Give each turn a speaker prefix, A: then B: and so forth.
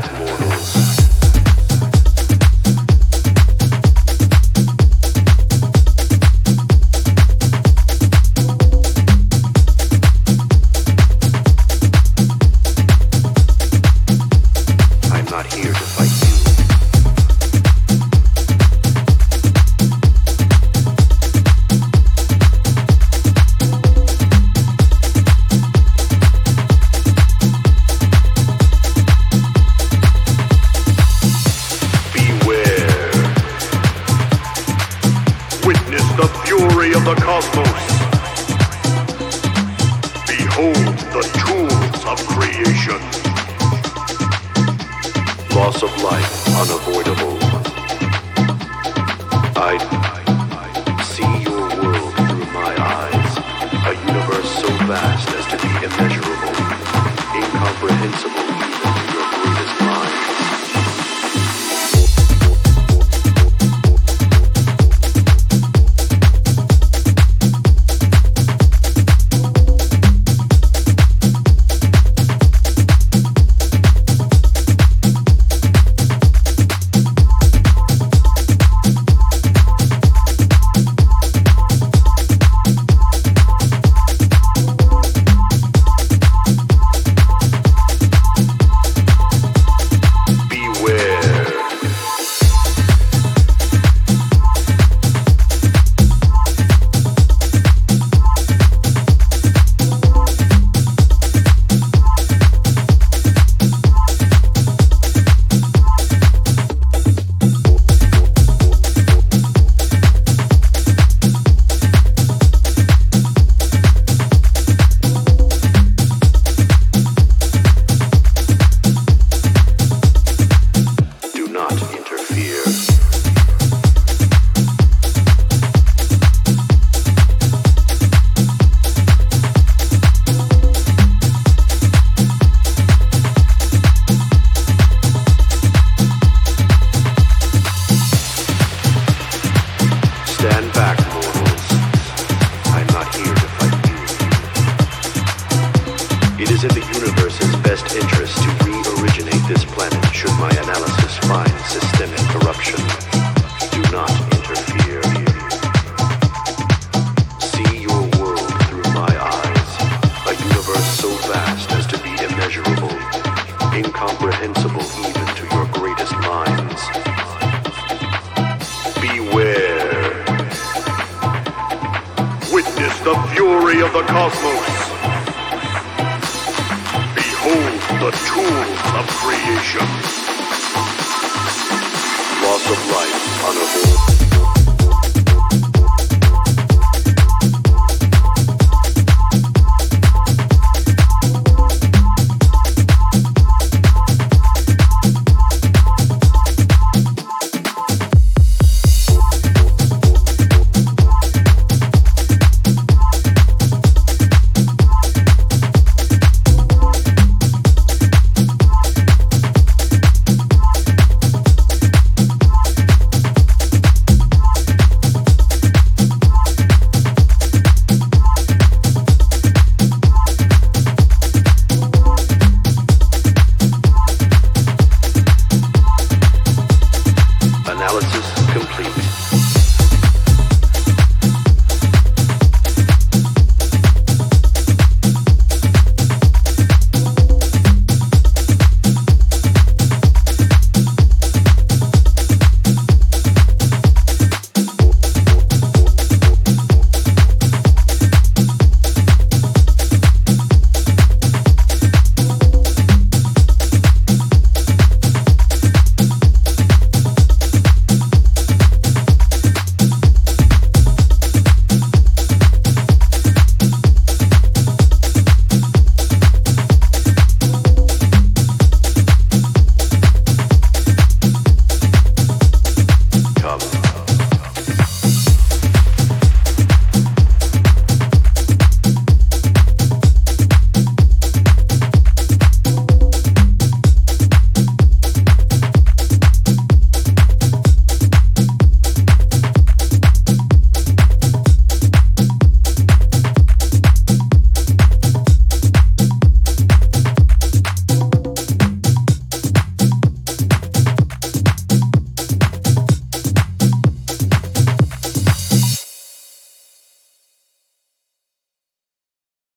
A: back, mortals. I'm not here to fight you.
B: Of the cosmos. Behold the tools of creation.
A: Loss of life unavoidable. I see your world through my eyes, a universe so vast as to be immeasurable, incomprehensible even to your greatest mind. Stand back, mortals. I'm not here to fight you. It is in the universe's best interest to re-originate this planet should my analysis find systemic corruption. Do not interfere. See your world through my eyes, a universe so vast as to be immeasurable, incomprehensible even to your greatest minds. Beware. Witness the fury of the cosmos. Behold the tools of creation.